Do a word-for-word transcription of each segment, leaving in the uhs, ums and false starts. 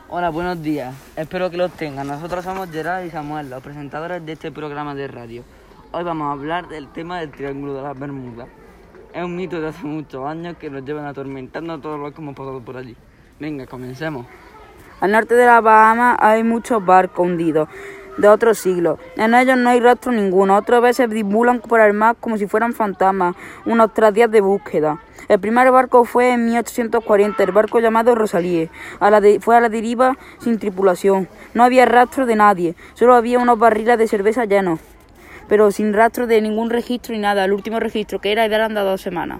Hola, buenos días. Espero que los tengan. Nosotros somos Gerard y Samuel, los presentadores de este programa de radio. Hoy vamos a hablar del tema del Triángulo de las Bermudas. Es un mito de hace muchos años que nos llevan atormentando a todos los que hemos pasado por allí. Venga, comencemos. Al norte de las Bahamas hay muchos barcos hundidos de otros siglos. En ellos no hay rastro ninguno. Otras veces deambulan por el mar como si fueran fantasmas, unos tres días de búsqueda. El primer barco fue en mil ochocientos cuarenta, el barco llamado Rosalie. A la de, fue a la deriva sin tripulación. No había rastro de nadie, solo había unos barriles de cerveza llenos, pero sin rastro de ningún registro ni nada. El último registro que era eran de dos semanas.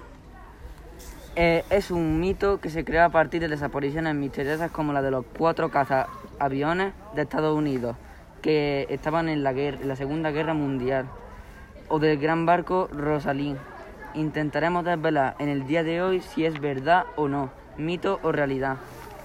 Eh, es un mito que se creó a partir de desapariciones misteriosas como la de los cuatro cazaaviones de Estados Unidos que estaban en la, guerra, en la Segunda Guerra Mundial, o del gran barco Rosalind. Intentaremos desvelar en el día de hoy si es verdad o no, mito o realidad.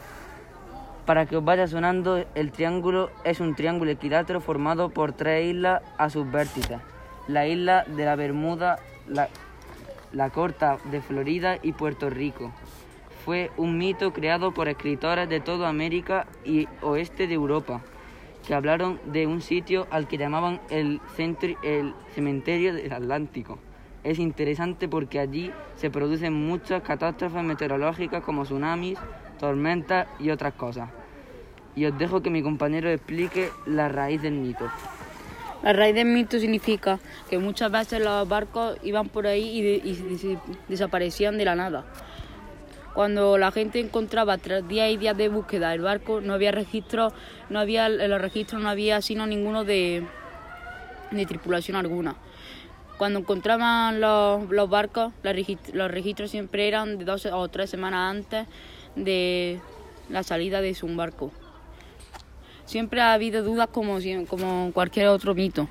Para que os vaya sonando, el triángulo es un triángulo equilátero formado por tres islas a sus vértices: la isla de la Bermuda, la, la Corta de Florida y Puerto Rico. Fue un mito creado por escritores de toda América y oeste de Europa, que hablaron de un sitio al que llamaban el, centri, el cementerio del Atlántico. Es interesante porque allí se producen muchas catástrofes meteorológicas como tsunamis, tormentas y otras cosas. Y os dejo que mi compañero explique la raíz del mito. La raíz del mito significa que muchas veces los barcos iban por ahí y, de, y des, desaparecían de la nada. Cuando la gente encontraba tras días y días de búsqueda el barco, no había registros, no había en los registros no había sino ninguno de, de tripulación alguna. Cuando encontraban los, los barcos, los registros, los registros siempre eran de dos o tres semanas antes de la salida de su barco. Siempre ha habido dudas como, como cualquier otro mito,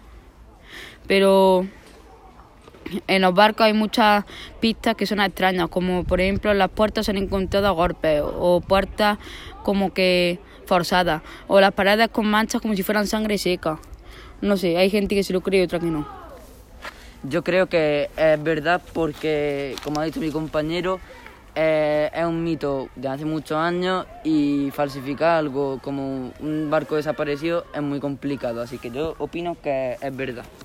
pero en los barcos hay muchas pistas que son extrañas, como por ejemplo en las puertas se han encontrado golpes o puertas como que forzadas, o las paredes con manchas como si fueran sangre seca. No sé, hay gente que se lo cree y otra que no. Yo creo que es verdad porque, como ha dicho mi compañero, eh, es un mito de hace muchos años y falsificar algo como un barco desaparecido es muy complicado, así que yo opino que es verdad.